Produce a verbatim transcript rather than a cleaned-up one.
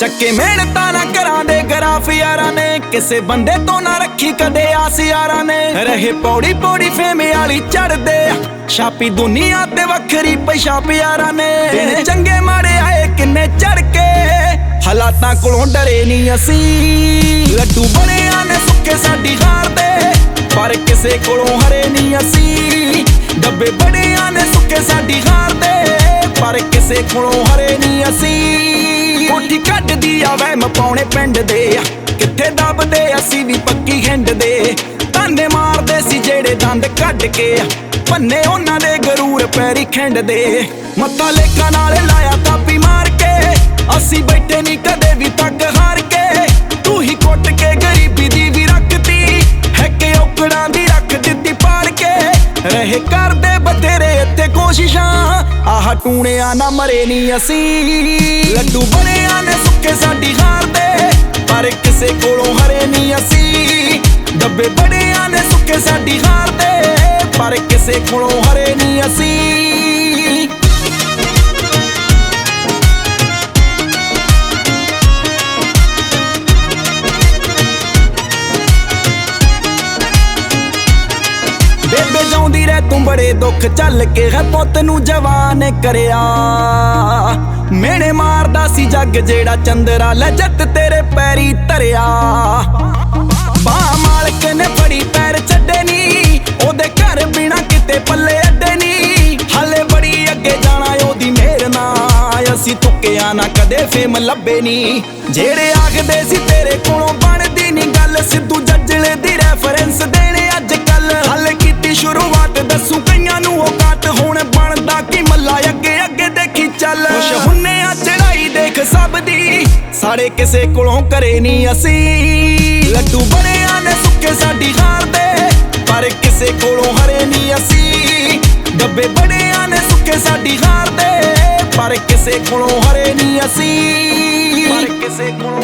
ਚੱਕੇ ਮਿਹਨਤਾਂ ਨਾ ਕਰਾਂ ਦੇ ਗਰਾਫ ਯਾਰਾਂ ਨੇ, ਕਿਸੇ ਬੰਦੇ ਤੋਂ ਨਾ ਰੱਖੀ ਕਦੇ ਆਸ ਯਾਰਾਂ ਨੇ। ਰਹੇ ਪੌੜੀ ਪੌੜੀ ਫੇਮ ਵਾਲੀ ਚੜਦੇ ਆ, ਛਾਪੀ ਦੁਨੀਆ ਤੇ ਵੱਖਰੀ ਪਛਾਪ ਯਾਰਾਂ ਨੇ। ਦਿਨ ਚੰਗੇ ਮਾੜੇ ਆਏ ਕਿੰਨੇ ਚੜ ਕੇ, ਹਾਲਾਤਾਂ ਕੋਲੋਂ ਡਰੇ ਨਹੀਂ ਅਸੀਂ। ਲੱਡੂ ਬਣਿਆ ਨੇ ਸੁੱਕੇ ਸਾਡੀ ਹਾਰ ਦੇ, ਪਰ ਕਿਸੇ ਕੋਲੋਂ ਹਰੇ ਨਹੀਂ ਅਸੀਂ। ਡੱਬੇ ਬਣਿਆ ਨੇ ਸੁੱਕੇ ਸਾਡੀ ਹਾਰ ਦੇ, ਪਰ ਕਿਸੇ ਕੋਲੋਂ ਹਰੇ ਨਹੀਂ ਅਸੀਂ। ਕੋਠੀ ਕੱਢਦੀ ਆ ਵਹਿਮ ਪਾਉਣੇ ਪਿੰਡ ਦੇ ਆ, ਕਿੱਥੇ ਦੱਬਦੇ ਅਸੀਂ ਵੀ ਪੱਕੀ ਹਿੰਡ ਦੇ। ਤਾਨੇ ਮਾਰਦੇ ਸੀ ਜਿਹੜੇ ਦੰਦ ਕੱਢ ਕੇ ਆ, ਪੰਨੇ ਉਹਨਾਂ ਦੇ ਗਰੂਰ ਪੈਰੀ ਖਿੰਡਦੇ। ਮੱਥਾ ਲੇਕਾਂ ਨਾਲ ਲਾਇਆ ਤਾਪੀ ਮਾਰ ਕੇ, ਅਸੀਂ ਬੈਠੇ ਨਹੀਂ ਕਦੇ ਵੀ ਤੱਕ ਹਾਰ ਕੇ। ਤੂੰ ਹੀ ਕੁੱਟ ਕੇ ਗਰੀਬੀ ਦੀ ਵੀ ਰੱਖਤੀ, ਹੈ ਕਿ ਔਕੜਾਂ ਦੀ ਰੱਖ ਦਿੱਤੀ ਪਾੜ ਕੇ। ਰਹੇ ਕਰਦੇ ਬਥੇਰੇ ਇੱਥੇ ਕੋਸ਼ਿਸ਼ਾਂ, ਆਹ ਟੂਣਿਆਂ ਨਾ ਮਰੇ ਨਹੀਂ ਅਸੀਂ। ਲੱਡੂ ਬਣਿਆ ਨੇ ਸੁੱਕੇ ਸਾਡੀ ਹਾਰ ਦੇ, ਪਰ ਕਿਸੇ ਕੋਲੋਂ ਹਰੇ ਨਹੀਂ ਅਸੀਂ। ਡੱਬੇ ਬਣਿਆ ਨੇ ਸੁੱਕੇ ਸਾਡੀ ਹਾਰ ਦੇ, ਪਰ ਕਿਸੇ ਕੋਲੋਂ ਹਰੇ ਨਹੀਂ ਅਸੀਂ। ਬੇਬੇ ਜਾਉਂਦੀ ਰਹਿ ਤੂੰ ਬੜੇ ਦੁੱਖ ਚੱਲ ਕੇ, ਹੈ ਪੁੱਤ ਨੂੰ ਜਵਾਨ ਕਰਿਆ। ਮੇਨੇ ਮਾਰਦਾ ਸੀ ਜੱਗ ਜਿਹੜਾ ਚੰਦਰਾ, ਲੈ ਜੱਟ ਤੇਰੇ ਪੈਰੀ ਧਰਿਆ। ਬਾਹ ਮਾਲਕ ਨੇ ਫੜੀ ਪੈਰ ਛੱਡੇ ਨੀ, ਉਹਦੇ ਘਰ ਬਿਨਾ ਕਿਤੇ ਪੱਲੇ ਅੱਡੇ ਨੀ। ਹਾਲੇ ਬੜੀ ਅੱਗੇ ਜਾਣਾ ਉਹਦੀ ਮੇਰ ਨਾਲ, ਅਸੀਂ ਤੁੱਕਿਆ ਨਾ ਕਦੇ ਫੇਮ ਲੱਭੇ ਨੀ। ਜਿਹੜੇ ਆਖਦੇ ਸੀ ਤੇਰੇ ਕੋਲੋਂ ਬਣਦੀ ਨੀ ਗੱਲ, ਸਿੱਧੂ ਜੱਜਲੇ ਦੀ ਰੈਫਰੈਂਸ ਦੇਣੇ ਅੱਜ ਕੱਲ। ਹਾਲੇ ਕੀਤੀ ਸ਼ੁਰੂਆਤ ਦੱਸੂ ਕਈਆਂ ਨੂੰ ਔਕਾਤ, ਹੁਣ ਬਣਦਾ ਕੀ ਮੱਲਾ ਅੱਗੇ ਅੱਗੇ ਦੇਖੀ ਚੱਲ। ਖੁਸ਼ ਹੁੰਨੇ ਆ ਚੜਾਈ ਦੇਖ ਸਭ ਦੀ, ਸਾਡੇ ਕਿਸੇ ਕੋਲੋਂ ਕਰੇ ਨੀ ਅਸੀਂ। ਲੱਡੂ ਬਣਿਆ ਨੇ ਸੁੱਕੇ ਸਾਡੀ ਹਾਰ ਦੇ, ਪਰ ਕਿਸੇ ਕੋਲੋਂ ਹਰੇ ਨੀ ਅਸੀਂ। ਡੱਬੇ ਬਣਿਆ ਨੇ ਸੁੱਕੇ ਸਾਡੀ ਹਾਰ ਦੇ, ਪਰ ਕਿਸੇ ਕੋਲੋਂ ਹਰੇ ਨੀ ਅਸੀਂ। ਪਰ ਕਿਸੇ ਕੋਲੋਂ